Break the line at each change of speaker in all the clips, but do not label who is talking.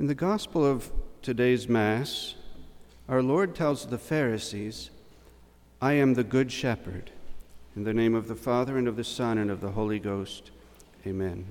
In the Gospel of today's Mass, our Lord tells the Pharisees, "I am the Good Shepherd. In the name of the Father, and of the Son, and of the Holy Ghost. Amen."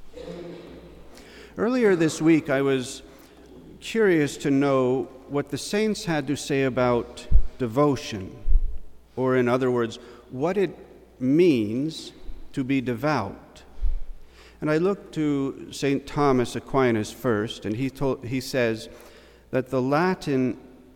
Earlier this week, I was curious to know what the saints had to say about devotion, or in other words, what it means to be devout. And I looked to St. Thomas Aquinas first, and he says that the Latin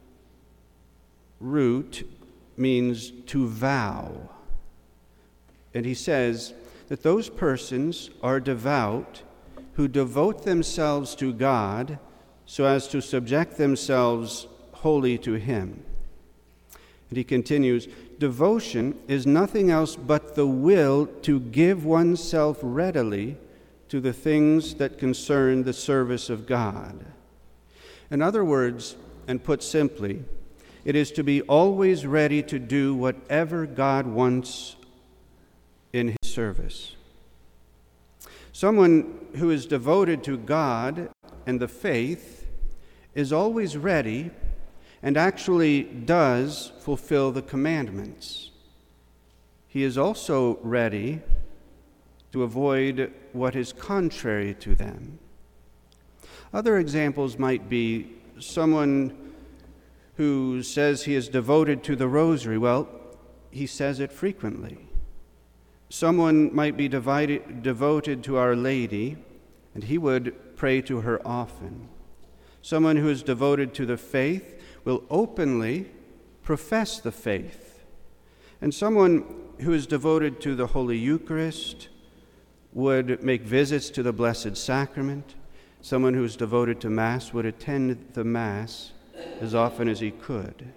root means to vow. And he says that those persons are devout who devote themselves to God so as to subject themselves wholly to Him. And he continues, devotion is nothing else but the will to give oneself readily to the things that concern the service of God. In other words, and put simply, it is to be always ready to do whatever God wants in His service. Someone who is devoted to God and the faith is always ready and actually does fulfill the commandments. He is also ready to avoid what is contrary to them. Other examples might be someone who says he is devoted to the rosary. Well, he says it frequently. Someone might be devoted to Our Lady, and he would pray to her often. Someone who is devoted to the faith will openly profess the faith. And someone who is devoted to the Holy Eucharist would make visits to the Blessed Sacrament. Someone who is devoted to Mass would attend the Mass as often as he could.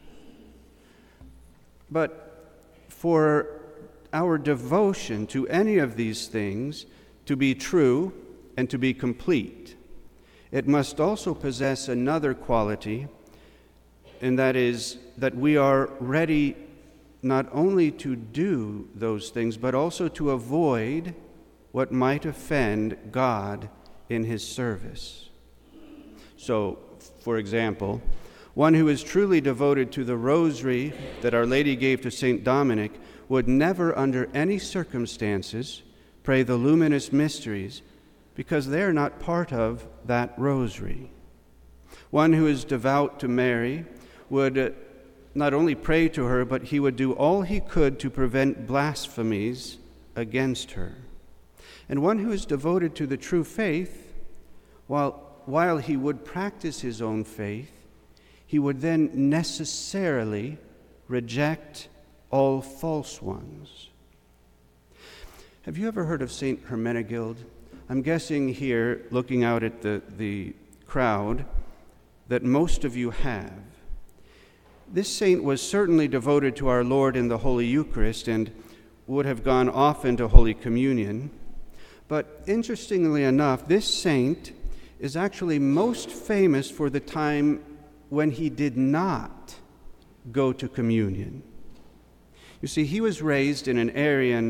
But for our devotion to any of these things to be true and to be complete, it must also possess another quality, and that is that we are ready not only to do those things, but also to avoid what might offend God in His service. So, for example, one who is truly devoted to the rosary that Our Lady gave to St. Dominic would never, under any circumstances, pray the luminous mysteries because they are not part of that rosary. One who is devout to Mary would not only pray to her, but he would do all he could to prevent blasphemies against her. And one who is devoted to the true faith, while he would practice his own faith, he would then necessarily reject all false ones. Have you ever heard of St. Hermenegild? I'm guessing here, looking out at the crowd, that most of you have. This saint was certainly devoted to our Lord in the Holy Eucharist and would have gone often to Holy Communion. But interestingly enough, this saint is actually most famous for the time when he did not go to communion. You see, he was raised in the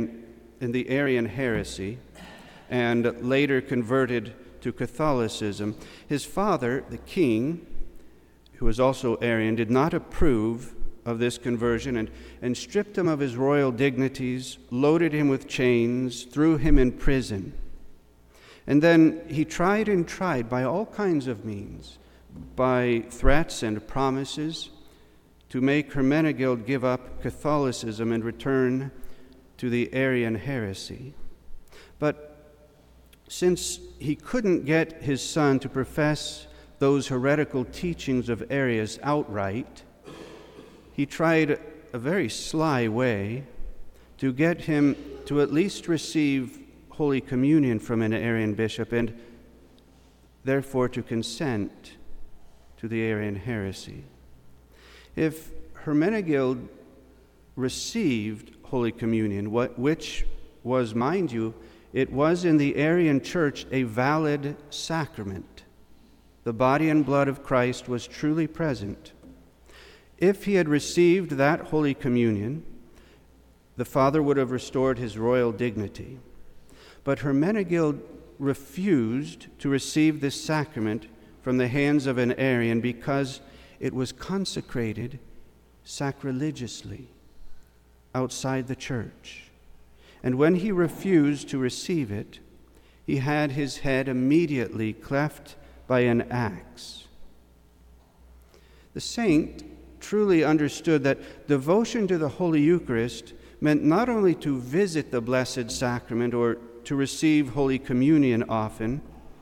Arian heresy and later converted to Catholicism. His father, the king, who was also Arian, did not approve of this conversion and stripped him of his royal dignities, loaded him with chains, threw him in prison. And then he tried by all kinds of means, by threats and promises, to make Hermenegild give up Catholicism and return to the Arian heresy. But since he couldn't get his son to profess those heretical teachings of Arius outright, he tried a very sly way to get him to at least receive Holy Communion from an Arian bishop and therefore to consent to the Arian heresy. If Hermenegild received Holy Communion, which was, mind you, it was in the Arian Church a valid sacrament. The body and blood of Christ was truly present. If he had received that Holy Communion, the Father would have restored his royal dignity. But Hermenegild refused to receive this sacrament from the hands of an Arian because it was consecrated sacrilegiously outside the church. And when he refused to receive it, he had his head immediately cleft by an axe. The saint truly understood that devotion to the Holy Eucharist meant not only to visit the Blessed Sacrament or to receive Holy Communion often,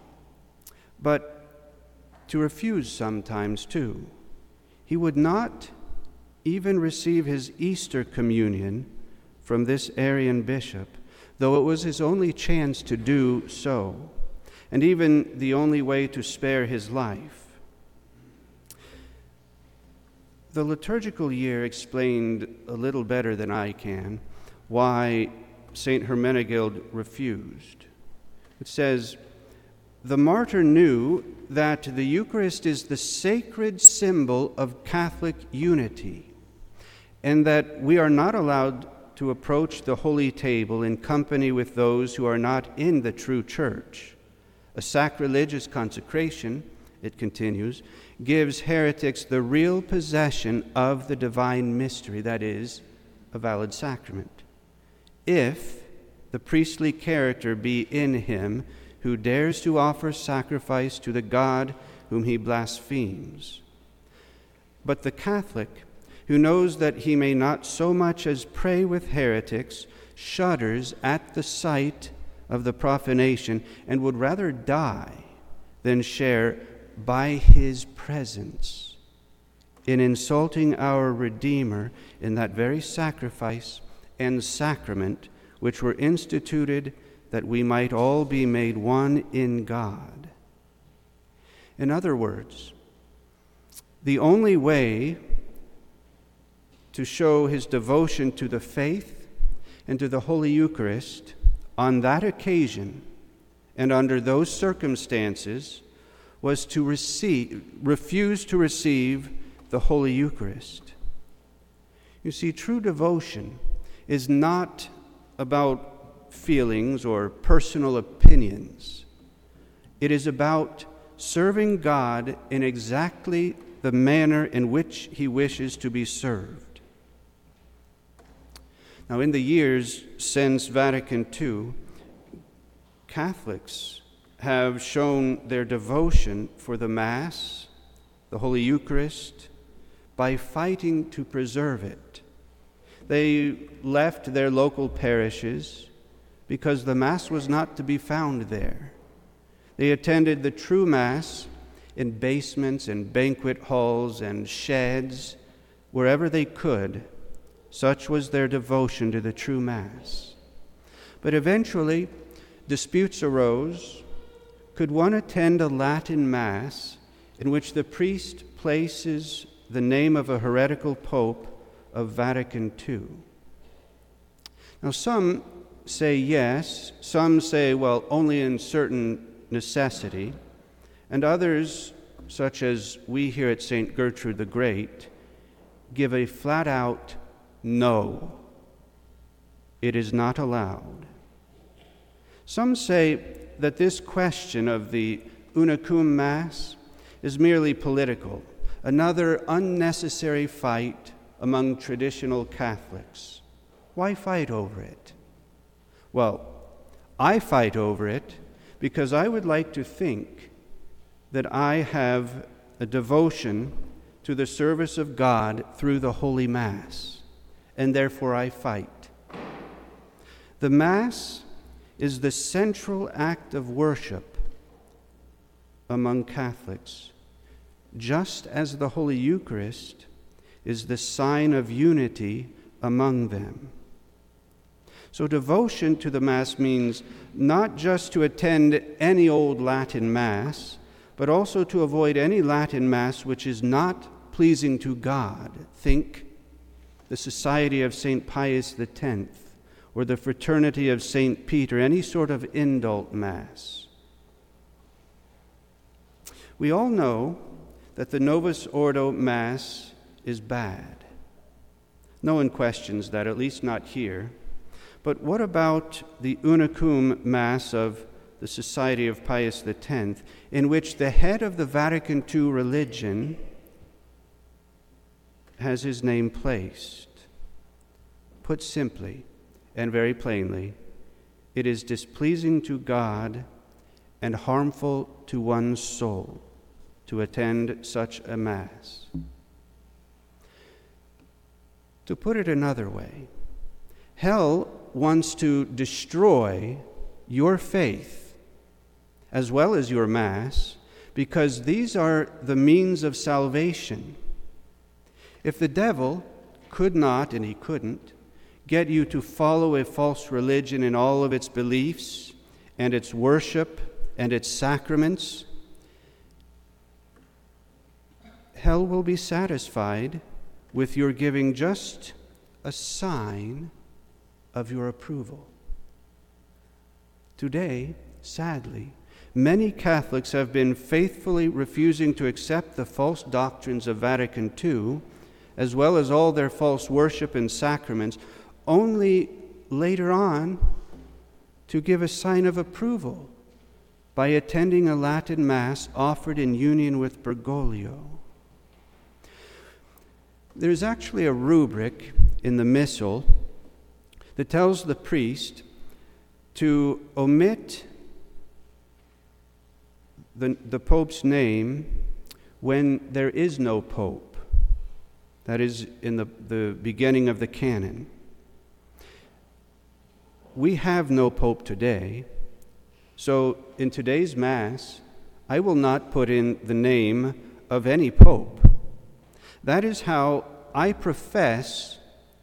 but to refuse sometimes too. He would not even receive his Easter communion from this Arian bishop, though it was his only chance to do so, and even the only way to spare his life. The liturgical year explained a little better than I can why St. Hermenegild refused. It says, "The martyr knew that the Eucharist is the sacred symbol of Catholic unity, and that we are not allowed to approach the holy table in company with those who are not in the true church. A sacrilegious consecration," it continues, "gives heretics the real possession of the divine mystery, that is, a valid sacrament, if the priestly character be in him who dares to offer sacrifice to the God whom he blasphemes. But the Catholic, who knows that he may not so much as pray with heretics, shudders at the sight of the profanation and would rather die than share by his presence in insulting our Redeemer in that very sacrifice and sacrament which were instituted that we might all be made one in God." In other words, the only way to show his devotion to the faith and to the Holy Eucharist on that occasion and under those circumstances was to refuse to receive the Holy Eucharist. You see, true devotion is not about feelings or personal opinions. It is about serving God in exactly the manner in which he wishes to be served. Now, in the years since Vatican II, Catholics have shown their devotion for the Mass, the Holy Eucharist, by fighting to preserve it. They left their local parishes because the Mass was not to be found there. They attended the true Mass in basements and banquet halls and sheds, wherever they could. Such was their devotion to the true Mass. But eventually, disputes arose. Could one attend a Latin Mass in which the priest places the name of a heretical pope of Vatican II? Now, some say yes, some say, well, only in certain necessity, and others, such as we here at St. Gertrude the Great, give a flat-out no. It is not allowed. Some say that this question of the Unicum Mass is merely political, another unnecessary fight among traditional Catholics. Why fight over it? Well, I fight over it because I would like to think that I have a devotion to the service of God through the Holy Mass, and therefore I fight. The Mass is the central act of worship among Catholics, just as the Holy Eucharist is the sign of unity among them. So devotion to the Mass means not just to attend any old Latin Mass, but also to avoid any Latin Mass which is not pleasing to God. Think the Society of St. Pius X or the Fraternity of St. Peter, any sort of indult Mass. We all know that the Novus Ordo Mass is bad. No one questions that, at least not here. But what about the Unicum Mass of the Society of Pius X, in which the head of the Vatican II religion has his name placed. Put simply and very plainly, it is displeasing to God and harmful to one's soul to attend such a Mass. To put it another way, hell wants to destroy your faith as well as your Mass, because these are the means of salvation. If the devil could not, and he couldn't, get you to follow a false religion in all of its beliefs and its worship and its sacraments, hell will be satisfied with your giving just a sign of your approval. Today, sadly, many Catholics have been faithfully refusing to accept the false doctrines of Vatican II, as well as all their false worship and sacraments, only later on to give a sign of approval by attending a Latin Mass offered in union with Bergoglio. There's actually a rubric in the Missal that tells the priest to omit the Pope's name when there is no Pope. That is in the beginning of the canon. We have no Pope today, so in today's Mass, I will not put in the name of any Pope. That is how I profess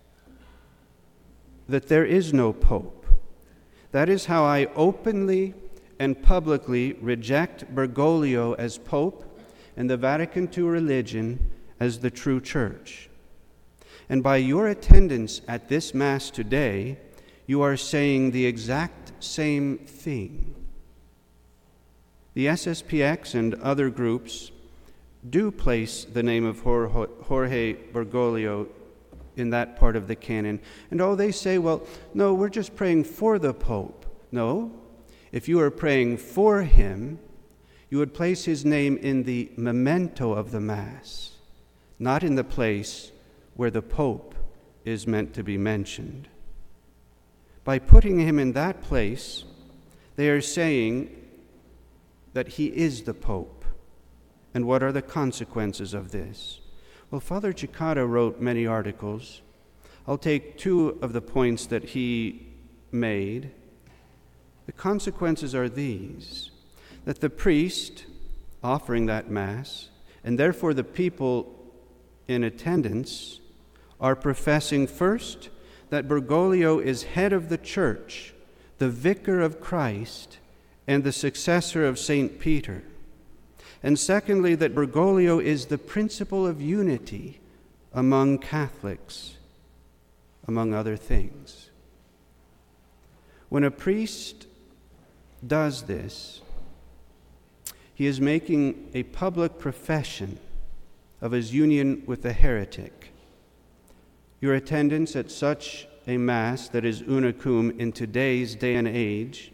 that there is no Pope. That is how I openly and publicly reject Bergoglio as Pope and the Vatican II religion as the true Church. And by your attendance at this Mass today, you are saying the exact same thing. The SSPX and other groups do place the name of Jorge Bergoglio in that part of the canon. And they say, well, no, we're just praying for the Pope. No, if you are praying for him, you would place his name in the memento of the Mass, not in the place where the Pope is meant to be mentioned. By putting him in that place, they are saying that he is the Pope. And what are the consequences of this? Well, Father Cekada wrote many articles. I'll take two of the points that he made. The consequences are these: that the priest offering that Mass, and therefore the people in attendance, are professing first that Bergoglio is head of the Church, the vicar of Christ, and the successor of St. Peter. And secondly, that Bergoglio is the principle of unity among Catholics, among other things. When a priest does this, he is making a public profession of his union with the heretic. Your attendance at such a Mass that is unicum in today's day and age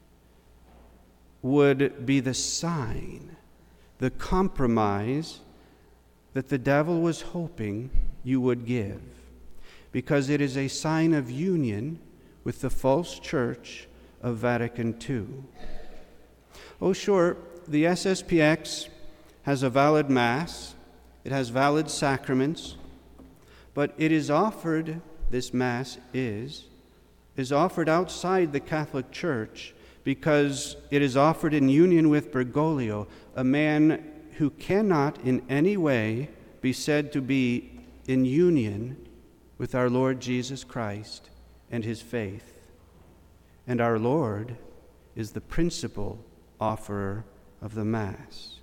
would be the sign, the compromise that the devil was hoping you would give, because it is a sign of union with the false church of Vatican II. Oh, sure, the SSPX has a valid Mass, it has valid sacraments, but it is offered, this Mass is offered outside the Catholic Church because it is offered in union with Bergoglio, a man who cannot in any way be said to be in union with our Lord Jesus Christ and his faith. And our Lord is the principal offerer of the Mass.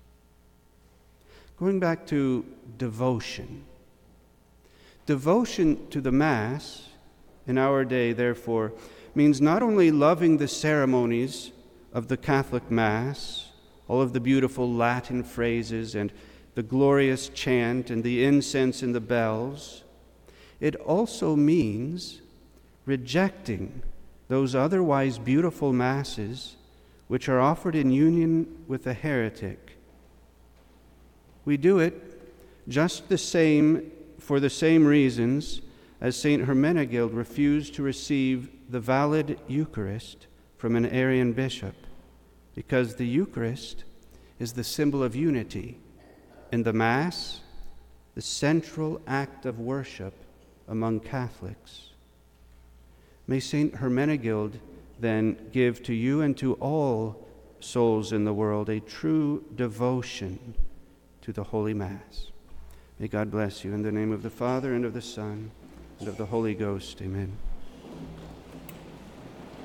Going back to devotion. Devotion to the Mass in our day, therefore, means not only loving the ceremonies of the Catholic Mass, all of the beautiful Latin phrases and the glorious chant and the incense and the bells, it also means rejecting those otherwise beautiful Masses which are offered in union with the heretic. We do it just the same for the same reasons as St. Hermenegild refused to receive the valid Eucharist from an Arian bishop, because the Eucharist is the symbol of unity, and the Mass, the central act of worship among Catholics. May St. Hermenegild then give to you and to all souls in the world a true devotion to the Holy Mass. May God bless you in the name of the Father, and of the Son, and of the Holy Ghost. Amen.